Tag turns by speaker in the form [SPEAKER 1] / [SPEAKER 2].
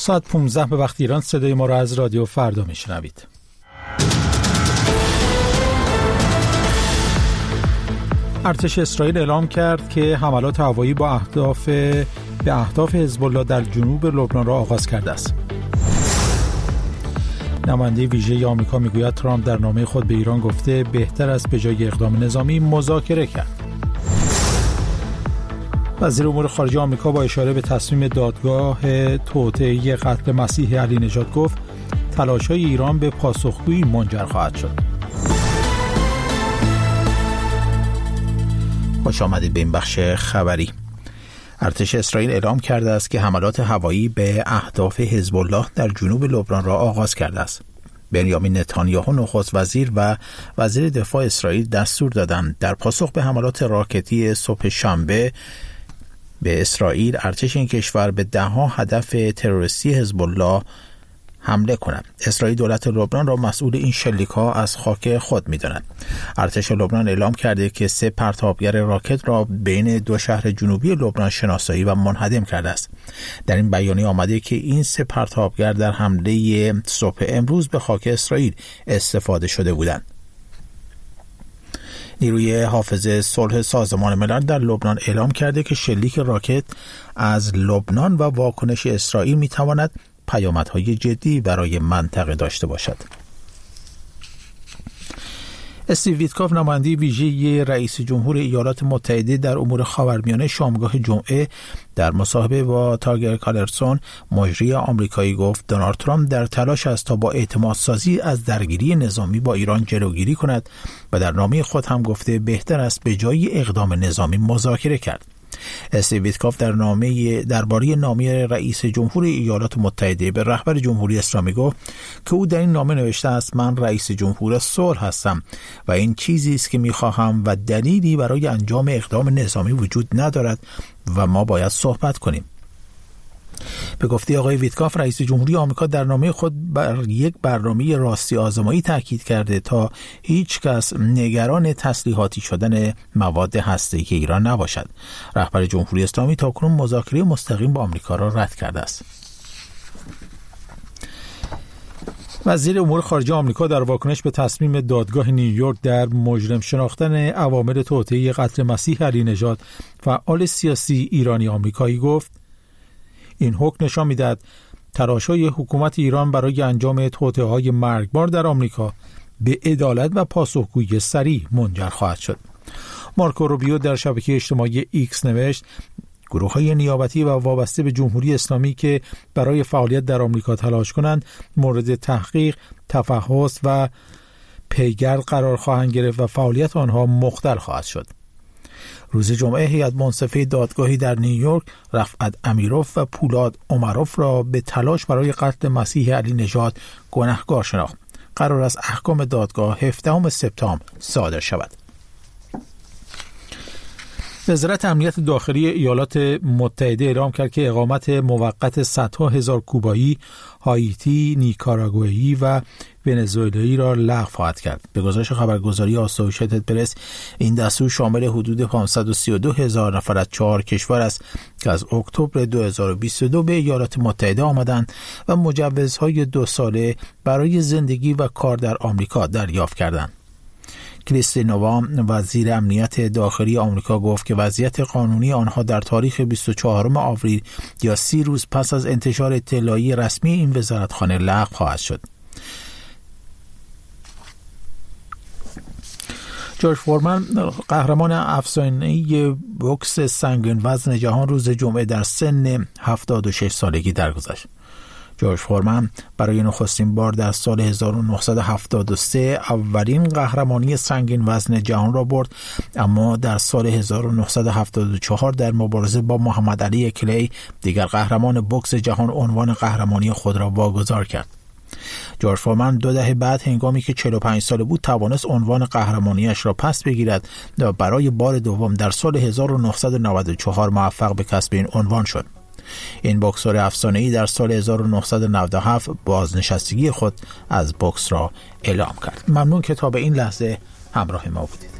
[SPEAKER 1] ساعت 15 به وقت ایران صدای ما را از رادیو فردا میشنوید. ارتش اسرائیل اعلام کرد که حملات هوایی به اهداف حزب الله در جنوب لبنان را آغاز کرده است. نماینده ویژه آمریکا میگوید ترامپ در نامه خود به ایران گفته بهتر است به جای اقدام نظامی مذاکره کرد. وزیر امور خارجه آمریکا با اشاره به تصمیم دادگاه توطئه قتل مسیح علی نژاد گفت تلاش‌های ایران به پاسخگویی منجر خواهد شد. خوش آمدید به این بخش خبری. ارتش اسرائیل اعلام کرده است که حملات هوایی به اهداف حزب الله در جنوب لبنان را آغاز کرده است. بنیامین نتانیاهو نخست وزیر و وزیر دفاع اسرائیل دستور دادند در پاسخ به حملات راکتی صبح شنبه به اسرائیل ارتش این کشور به ده‌ها هدف تروریستی حزب الله حمله کند. اسرائیل دولت لبنان را مسئول این شلیک‌ها از خاک خود می‌داند. ارتش لبنان اعلام کرده که 3 پرتابگر راکت را بین 2 شهر جنوبی لبنان شناسایی و منهدم کرده است. در این بیانیه آمده که این 3 پرتابگر در حمله صبح امروز به خاک اسرائیل استفاده شده بودند. نیروی حافظ صلح سازمان ملل در لبنان اعلام کرده که شلیک راکت از لبنان و واکنش اسرائیل می‌تواند پیامدهای جدی برای منطقه داشته باشد. استیو ویتکوف نماینده ویژه رئیس جمهور ایالات متحده در امور خاورمیانه شامگاه جمعه در مصاحبه با تاگر کارلسون مجری آمریکایی گفت دونالد ترامپ در تلاش است تا با اعتمادسازی از درگیری نظامی با ایران جلوگیری کند و در نامه خود هم گفته بهتر است به جای اقدام نظامی مذاکره کرد. استیو ویتکوف درباره نامه رئیس جمهور ایالات متحده به رهبر جمهوری اسلامی گفت که او در این نامه نوشته است من رئیس جمهور صلح هستم و این چیزی است که می‌خواهم و دلیلی برای انجام اقدام نظامی وجود ندارد و ما باید صحبت کنیم. به گفته آقای ویتکوف رئیس جمهوری آمریکا در نامه خود بر یک برنامه راستی آزمایی تاکید کرده تا هیچ کس نگران تسلیحاتی شدن مواد هسته‌ای ایران نباشد. رهبر جمهوری اسلامی تاکنون مذاکره مستقیم با آمریکا را رد کرده است. وزیر امور خارجه آمریکا در واکنش به تصمیم دادگاه نیویورک در مجرم شناختن عوامل توطئه قتل مسیح علی نژاد فعال سیاسی ایرانی آمریکایی گفت این حکم نشان می‌دهد تلاش‌های حکومت ایران برای انجام توطئه‌های مرگبار در آمریکا به عدالت و پاسخگویی سریع منجر خواهد شد. مارکو روبیو در شبکه اجتماعی ایکس نوشت گروه‌های نیابتی و وابسته به جمهوری اسلامی که برای فعالیت در آمریکا تلاش کنند مورد تحقیق، تفحص و پیگرد قرار خواهند گرفت و فعالیت آنها مختل خواهد شد. روز جمعه هیئت منصفه دادگاهی در نیویورک رفعت امیروف و پولاد عمروف را به تلاش برای قتل مسیح علی نژاد گنهکار شناخت. قرار است احکام دادگاه 17 سپتامبر صادر شود. وزارت امنیت داخلی ایالات متحده اعلام کرد که اقامت موقت صدها هزار کوبایی، هایتی، نیکاراگوئی و ونزوئلایی را لغو خواهد کرد. به گزارش خبرگزاری آسوشیتد پرس این دستور شامل حدود 532 هزار نفر از 4 کشور است که از اکتبر 2022 به ایالات متحده آمدند و مجوزهای 2 ساله برای زندگی و کار در آمریکا دریافت کردند. کریستی نووا وزیر امنیت داخلی آمریکا گفت که وضعیت قانونی آنها در تاریخ 24 آوریل یا 30 روز پس از انتشار اطلاعیه رسمی این وزارتخانه لغو خواهد شد. جورج فورمن قهرمان افسانه‌ای بوکس سنگین وزن جهان روز جمعه در سن 76 سالگی درگذشت. جورج فورمن برای نخستین بار در سال 1973 اولین قهرمانی سنگین وزن جهان را برد، اما در سال 1974 در مبارزه با محمد علی کلی دیگر قهرمان بوکس جهان عنوان قهرمانی خود را واگذار کرد. جورج فورمن 2 دهه بعد هنگامی که 45 ساله بود توانست عنوان قهرمانیش را پس بگیرد و برای بار دوم در سال 1994 موفق به کسب این عنوان شد. این بوکسور افسانه‌ای در سال 1997 بازنشستگی خود از بوکس را اعلام کرد. ممنون که تا به این لحظه همراه ما بودید.